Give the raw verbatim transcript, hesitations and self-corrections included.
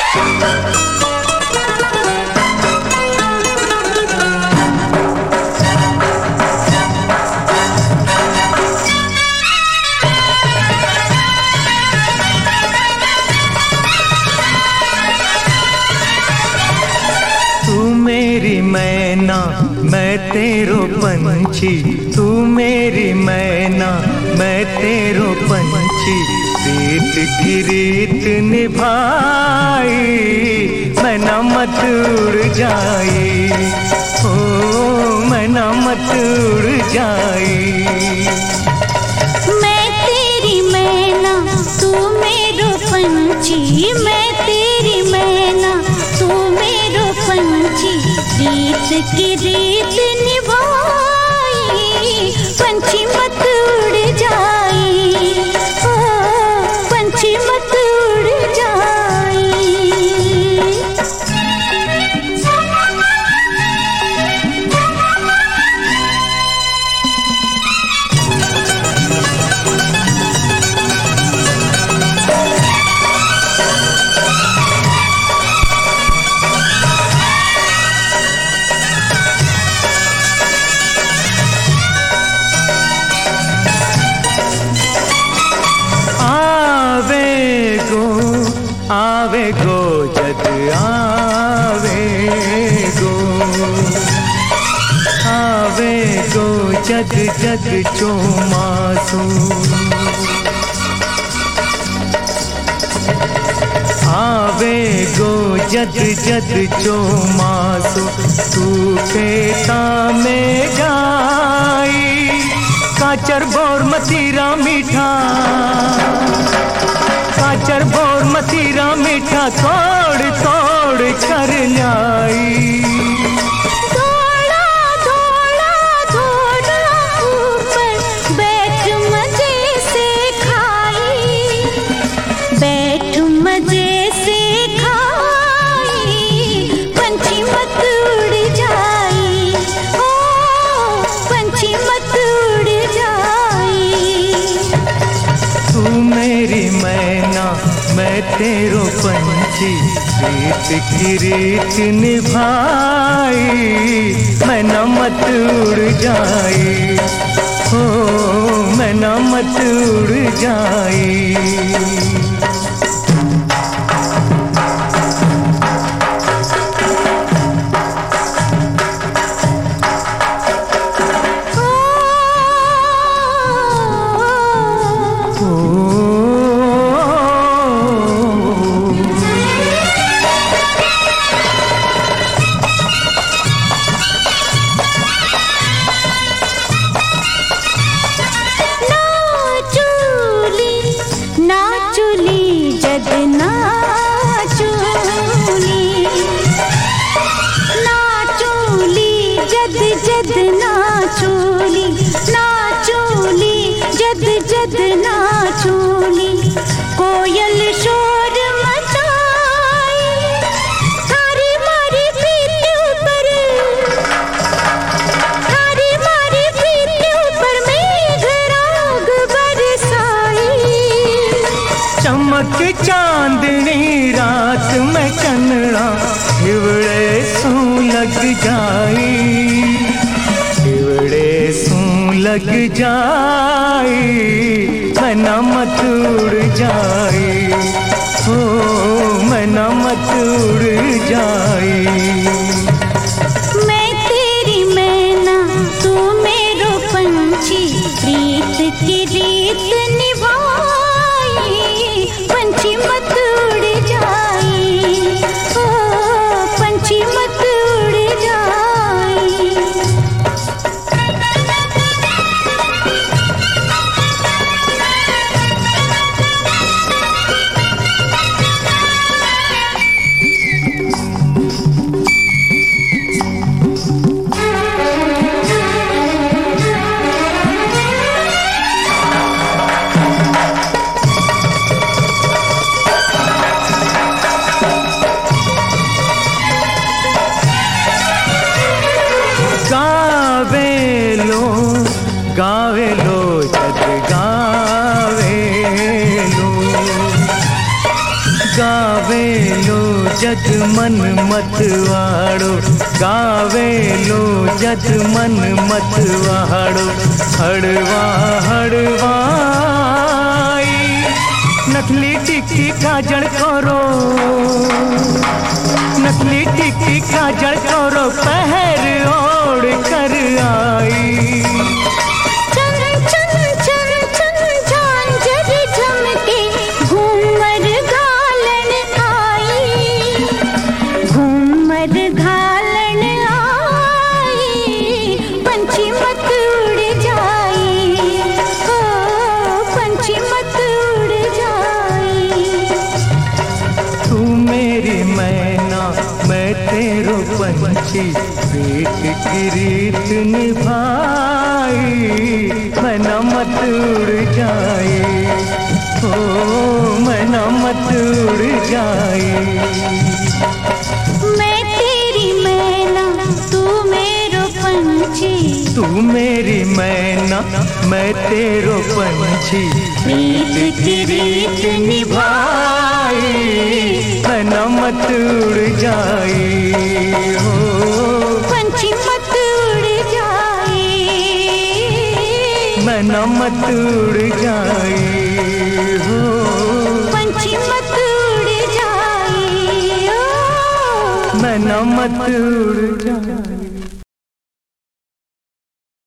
मैना मैं तेरो पंछी, तू मेरी मैना मैं तेरो पंछी। रीत की रीत निभाई मैना मत उड़ जाई, ओ मैना मत उड़ जाई। मैं तेरी मैना तू मेरो पंछी, मैं तेरी मैना तू मेरो पंछी। रीत की रीत निभाई पंछी मत उड़ जाई, ओ पंछी मत उड़ जाई। आवे गो जग आवे गो, आवे गो जग जग चौमासो। आवे गो जग जग चौमासो, तू खेता में जाई काचर बोर मतीरा मीठा, काचर बोर मतीरा मीठा तोड़ तोड़ कर लाई। थोड़ा थोड़ा थोड़ा ऊपर बैठ मजे से खाई, बैठ मजे से खाई पंछी मत उड़ जाई, ओ पंछी मत उड़ जाई। तू मेरी मैना मैं तेरो पंछी, रीत की रीत निभाई मैना मत उड़ जाई, हो मैना मत उड़ जाई। कोयल शोर मचाई थारी मारी प्रीत ऊपर, थारी मारी प्रीत ऊपर मेघ राग बरसाई। चमक चांदनी रात में कन्ना हिवड़े सू लग जाई, हिवड़े सू लग जाई मैना मत उड़ जाई, हो मैना मत उड़ जाई। मैं तेरी मैना तू मेरो पंछी, रीत की रीत निभाई पंछी मत उड़ जाई, ओ पंछी मत उड़ जाई। गावे लो जग मन मतवाड़ो, गावे लो जग मन मतवाड़ो। हड़वा हड़वाई नकली टिक्की काजल करो, नकली टिक्की काजल करो, पहर ओढ़ कर आई। पंछी प्रीत की रीत निभाई, मना मत उड़ जाए, ओ मना मत उड़ जाए। मैं तेरी मैना तू मेरो पंछी, तू मेरी मैना मैं तेरो पंछी, प्रीत की रीत निभाई, मना मत उड़ जाए, हो पंछी मत उड़ जाए, मना मत उड़ जाए, हो पंछी मत उड़ जाए, मना मत उड़ जाए।